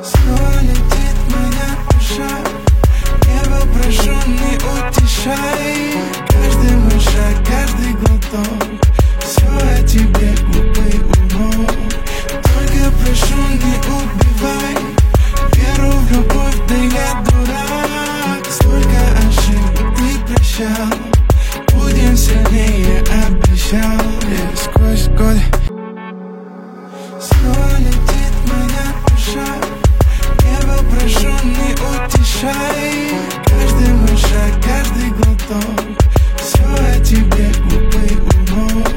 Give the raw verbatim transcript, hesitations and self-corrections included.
Снова летит моя душа, небо прошу, не утешай. Каждый мой шаг, каждый глоток, все о тебе, глупый урок. Только прошу, не убивай веру в любовь, да я дурак. Столько ошибок ты прощал, будем сильнее, обещал. И сквозь годы снова летит моя душа, небо прошу, не утешай. Каждый мой шаг, каждый глоток, все о тебе, глупый урок.